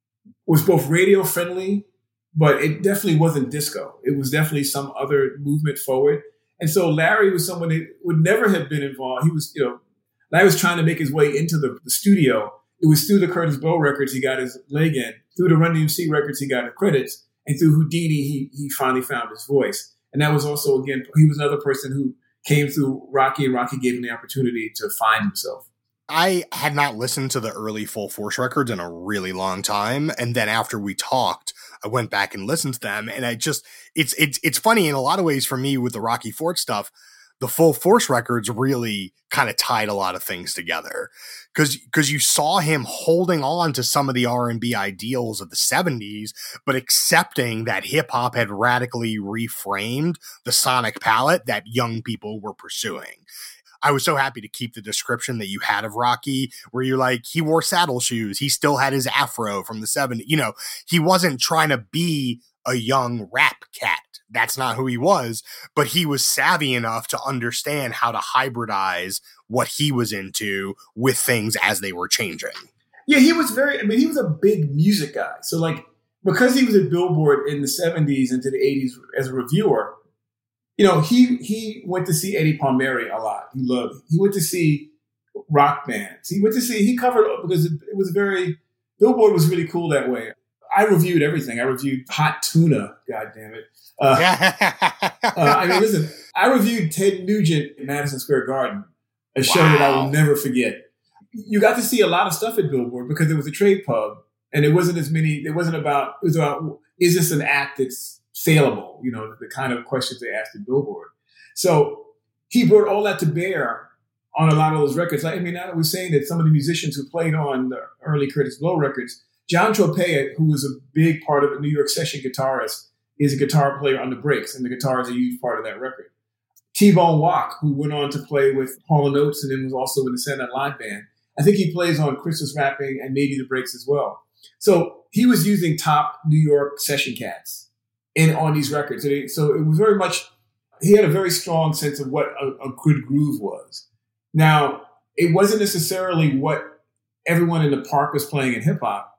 was both radio friendly, but it definitely wasn't disco. It was definitely some other movement forward. And so Larry was someone that would never have been involved. He was, you know, Larry was trying to make his way into the, the studio. It was through the Curtis Blow records he got his leg in. Through the Run D M C records he got the credits. And through Houdini, he he finally found his voice. And that was also, again, he was another person who came through Rocky, and Rocky gave him the opportunity to find himself.
I had not listened to the early Full Force records in a really long time. And then after we talked, I went back and listened to them. And I just, it's, it's, it's funny in a lot of ways for me with the Rocky Fort stuff. The Full Force records really kind of tied a lot of things together because, because you saw him holding on to some of the R and B ideals of the seventies, but accepting that hip hop had radically reframed the sonic palette that young people were pursuing. I was so happy to keep the description that you had of Rocky, where you're like, he wore saddle shoes. He still had his afro from the seventies. You know, he wasn't trying to be a young rap cat. That's not who he was, but he was savvy enough to understand how to hybridize what he was into with things as they were changing.
Yeah, he was very, I mean, he was a big music guy. So like, because he was at Billboard in the seventies into the eighties as a reviewer, you know, he he went to see Eddie Palmieri a lot. He loved. He went to see rock bands. He went to see. He covered because it, it was very. Billboard was really cool that way. I reviewed everything. I reviewed Hot Tuna. God damn it. Uh, uh, I mean, listen. I reviewed Ted Nugent in Madison Square Garden, a show wow. that I will never forget. You got to see a lot of stuff at Billboard because it was a trade pub, and it wasn't as many. It wasn't about. It was about. Is this an act that's saleable, you know, the kind of questions they asked at Billboard. So he brought all that to bear on a lot of those records. I mean, I was saying that some of the musicians who played on the early Curtis Blow records, John Tropea, who was a big part of the New York session guitarist, is a guitar player on the Breaks, and the guitar is a huge part of that record. T-Bone Walk, who went on to play with Hall and Oates and then was also in the Saturday Night Live band. I think he plays on Christmas Rapping and maybe the Breaks as well. So he was using top New York session cats in on these records. So it was very much, he had a very strong sense of what a, a good groove was. Now, it wasn't necessarily what everyone in the park was playing in hip hop,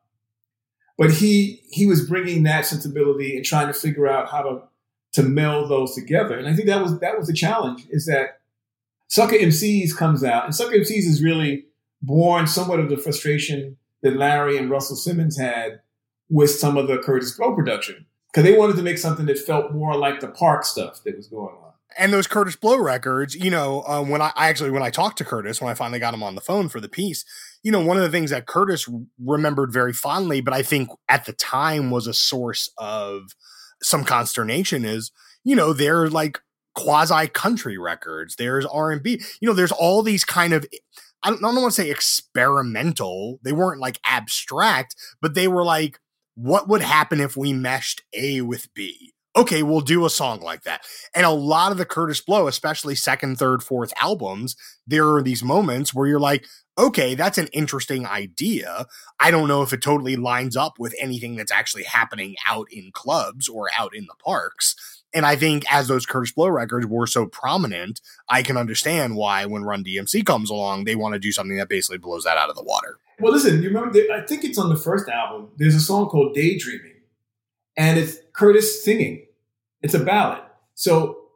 but he he was bringing that sensibility and trying to figure out how to to meld those together. And I think that was that was the challenge, is that Sucker M Cs comes out, and Sucker M Cs is really born somewhat of the frustration that Larry and Russell Simmons had with some of the Curtis Blow production. Because they wanted to make something that felt more like the park stuff that was going on.
And those Curtis Blow records, you know, uh, when I, I actually, when I talked to Curtis, when I finally got him on the phone for the piece, you know, one of the things that Curtis remembered very fondly, but I think at the time was a source of some consternation is, you know, they're like quasi country records. There's R and B, you know, there's all these kind of, I don't, I don't want to say experimental. They weren't like abstract, but they were like, what would happen if we meshed A with B? Okay, we'll do a song like that. And a lot of the Curtis Blow, especially second, third, fourth albums, there are these moments where you're like, okay, that's an interesting idea. I don't know if it totally lines up with anything that's actually happening out in clubs or out in the parks. And I think as those Curtis Blow records were so prominent, I can understand why when Run D M C comes along, they want to do something that basically blows that out of the water.
Well, listen, you remember, I think it's on the first album. There's a song called Daydreaming, and it's Curtis singing. It's a ballad. So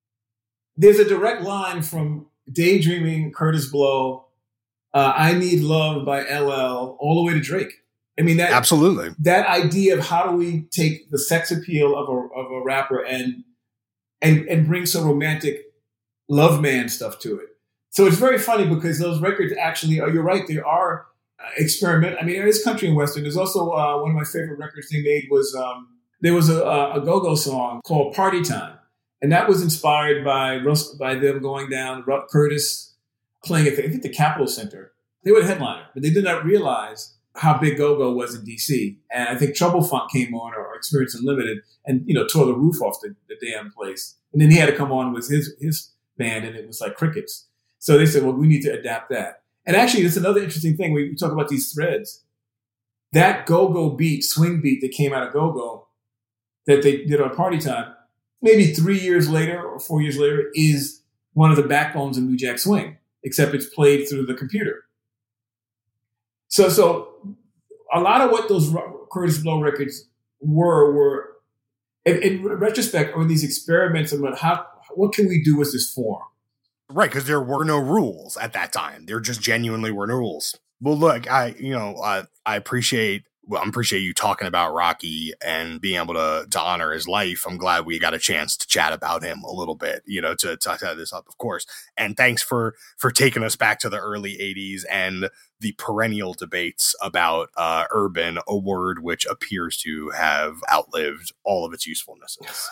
there's a direct line from Daydreaming, Curtis Blow, uh, I Need Love by L L, all the way to Drake. I mean, that
absolutely
that idea of how do we take the sex appeal of a of a rapper and and and bring some romantic love man stuff to it. So it's very funny because those records actually are, you're right, they are experiment. I mean, there is country and western. There's also uh, one of my favorite records they made was um, there was a, a go-go song called Party Time. And that was inspired by Russ, by them going down, Curtis playing at the, I think the Capitol Center. They were the headliner, but they did not realize how big go-go was in D C. And I think Trouble Funk came on, or Experience Unlimited, and, you know, tore the roof off the, the damn place. And then he had to come on with his, his band, and it was like crickets. So they said, well, we need to adapt that. And actually, that's another interesting thing. We talk about these threads. That go-go beat, swing beat that came out of go-go that they did on Party Time, maybe three years later or four years later, is one of the backbones of New Jack Swing, except it's played through the computer. So, so a lot of what those Curtis Blow records were, were in, in retrospect, were these experiments about how, what can we do with this form?
Right, because there were no rules at that time. There just genuinely were no rules. Well, look, I, you know, uh, I appreciate, well, I appreciate you talking about Rocky and being able to, to honor his life. I'm glad we got a chance to chat about him a little bit, you know, to talk this up, of course. And thanks for, for taking us back to the early eighties and the perennial debates about uh, urban, a word which appears to have outlived all of its usefulnesses.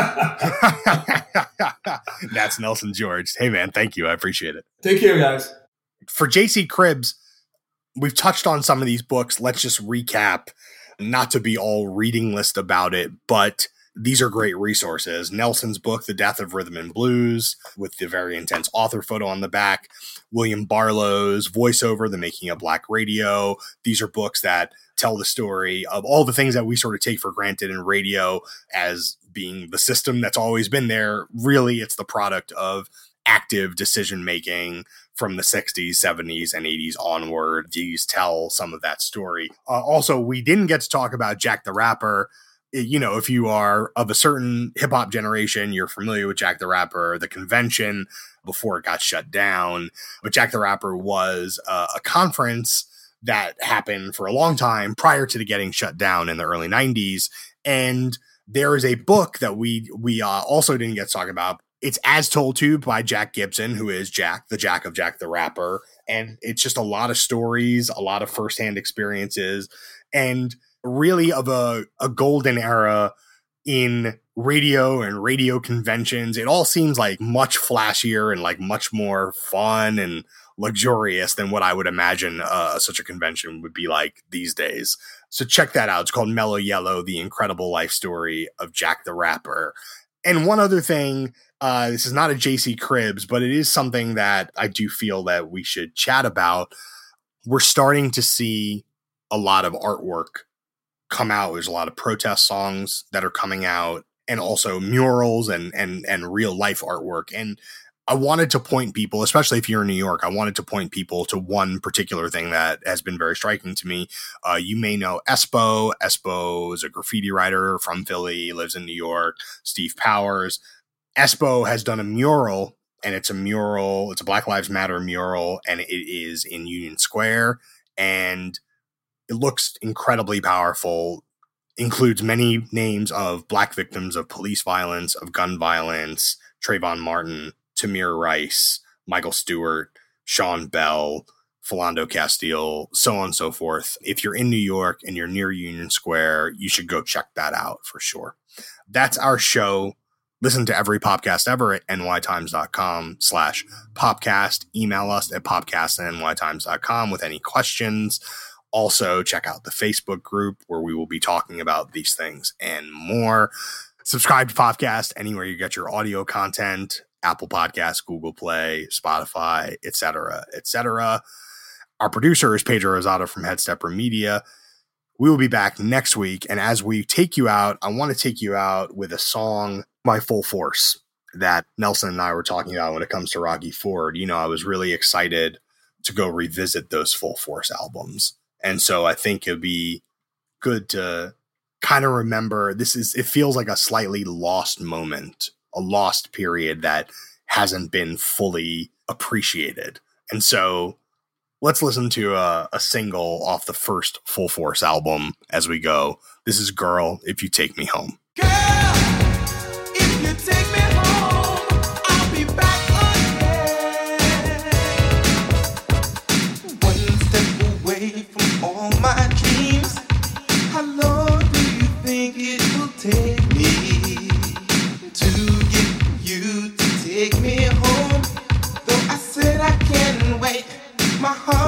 That's Nelson George. Hey, man, thank you. I appreciate it.
Take care, guys.
For J C. Cribbs, we've touched on some of these books. Let's just recap, not to be all reading list about it, but these are great resources. Nelson's book, The Death of Rhythm and Blues, with the very intense author photo on the back. William Barlow's voiceover, The Making of Black Radio. These are books that tell the story of all the things that we sort of take for granted in radio as being the system that's always been there. Really, it's the product of active decision-making from the sixties, seventies, and eighties onward. These tell some of that story. Uh, also, we didn't get to talk about Jack the Rapper. You know, if you are of a certain hip-hop generation, you're familiar with Jack the Rapper, the convention before it got shut down. But Jack the Rapper was uh, a conference that happened for a long time prior to the getting shut down in the early nineties. And there is a book that we we uh, also didn't get to talk about. It's As Told To by Jack Gibson, who is Jack, the Jack of Jack the Rapper. And it's just a lot of stories, a lot of firsthand experiences, and really of a, a golden era in radio and radio conventions. It all seems like much flashier and like much more fun and luxurious than what I would imagine uh, such a convention would be like these days. So check that out. It's called Mellow Yellow, The Incredible Life Story of Jack the Rapper. And one other thing, uh, this is not a J C. Cribbs, but it is something that I do feel that we should chat about. We're starting to see a lot of artwork come out. There's a lot of protest songs that are coming out, and also murals and and and real life artwork. And I wanted to point people, especially if you're in New York, I wanted to point people to one particular thing that has been very striking to me. Uh, you may know Espo. Espo is a graffiti writer from Philly, lives in New York. Steve Powers. Espo has done a mural, and it's a mural. It's a Black Lives Matter mural, and it is in Union Square. And it looks incredibly powerful, includes many names of Black victims of police violence, of gun violence, Trayvon Martin, Tamir Rice, Michael Stewart, Sean Bell, Philando Castile, so on and so forth. If you're in New York and you're near Union Square, you should go check that out for sure. That's our show. Listen to every podcast ever at nytimes.com slash popcast. Email us at popcast at nytimes dot com with any questions. Also, check out the Facebook group where we will be talking about these things and more. Subscribe to Popcast anywhere you get your audio content. Apple Podcasts, Google Play, Spotify, et cetera, et cetera. Our producer is Pedro Rosado from Headstepper Media. We will be back next week. And as we take you out, I want to take you out with a song by Full Force that Nelson and I were talking about when it comes to Rocky Ford. You know, I was really excited to go revisit those Full Force albums. And so I think it'd be good to kind of remember this is, it feels like a slightly lost moment, a lost period that hasn't been fully appreciated. And so let's listen to a, a single off the first Full Force album as we go. This is Girl, If You Take Me Home.
Girl, if you take me home, I'll be back again. One step away from all my dreams. How long do you think it will take me to get you to take me home? Though I said I can't wait, my heart